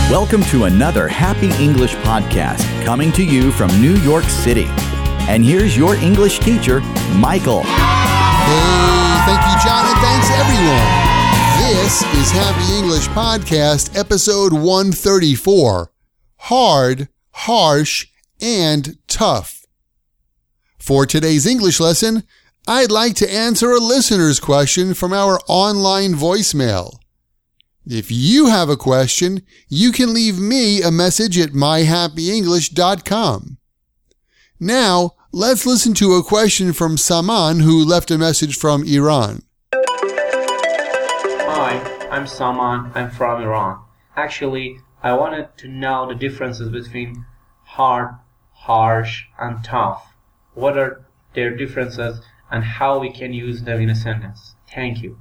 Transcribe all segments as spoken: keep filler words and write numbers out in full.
Welcome to another Happy English podcast coming to you from New York City. And here's your English teacher, Michael. Hey, thank you, John, and thanks, everyone. This is Happy English Podcast, episode one thirty-four. Hard, harsh, and tough. For today's English lesson, I'd like to answer a listener's question from our online voicemail. If you have a question, you can leave me a message at my happy english dot com. Now, let's listen to a question from Saman, who left a message from Iran. Hi, I'm Saman. I'm from Iran. Actually, I wanted to know the differences between hard, harsh, and tough. What are their differences and how we can use them in a sentence? Thank you.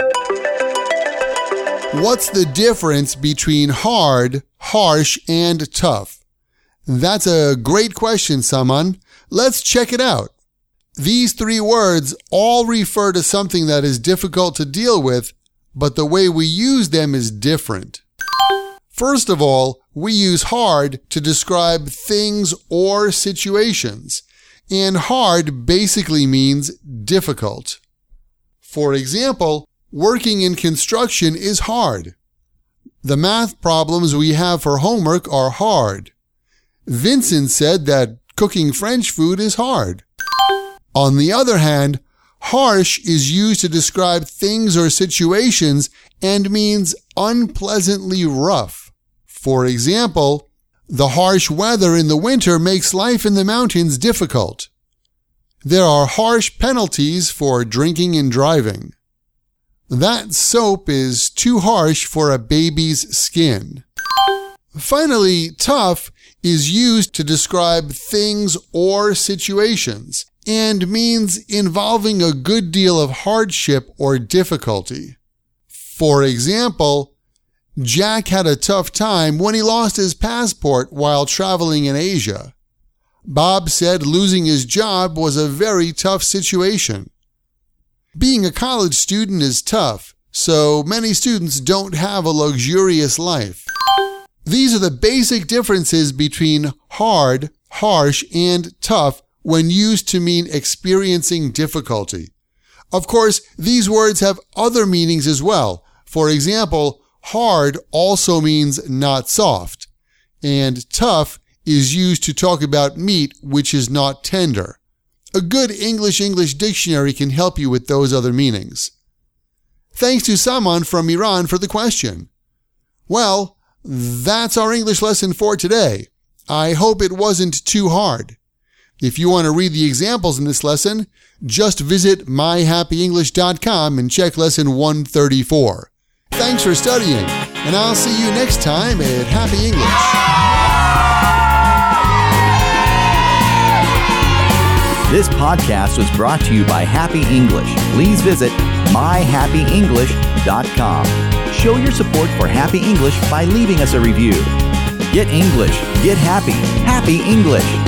What's the difference between hard, harsh, and tough? That's a great question, Saman. Let's check it out. These three words all refer to something that is difficult to deal with, but the way we use them is different. First of all, we use hard to describe things or situations, and hard basically means difficult. For example, working in construction is hard. The math problems we have for homework are hard. Vincent said that cooking French food is hard. On the other hand, harsh is used to describe things or situations and means unpleasantly rough. For example, the harsh weather in the winter makes life in the mountains difficult. There are harsh penalties for drinking and driving. That soap is too harsh for a baby's skin. Finally, tough is used to describe things or situations and means involving a good deal of hardship or difficulty. For example, Jack had a tough time when he lost his passport while traveling in Asia. Bob said losing his job was a very tough situation. Being a college student is tough, so many students don't have a luxurious life. These are the basic differences between hard, harsh, and tough when used to mean experiencing difficulty. Of course, these words have other meanings as well. For example, hard also means not soft, and tough is used to talk about meat which is not tender. A good English-English dictionary can help you with those other meanings. Thanks to Saman from Iran for the question. Well, that's our English lesson for today. I hope it wasn't too hard. If you want to read the examples in this lesson, just visit my happy english dot com and check lesson one thirty-four. Thanks for studying, and I'll see you next time at Happy English. This podcast was brought to you by Happy English. Please visit my happy english dot com. Show your support for Happy English by leaving us a review. Get English. Get happy. Happy English.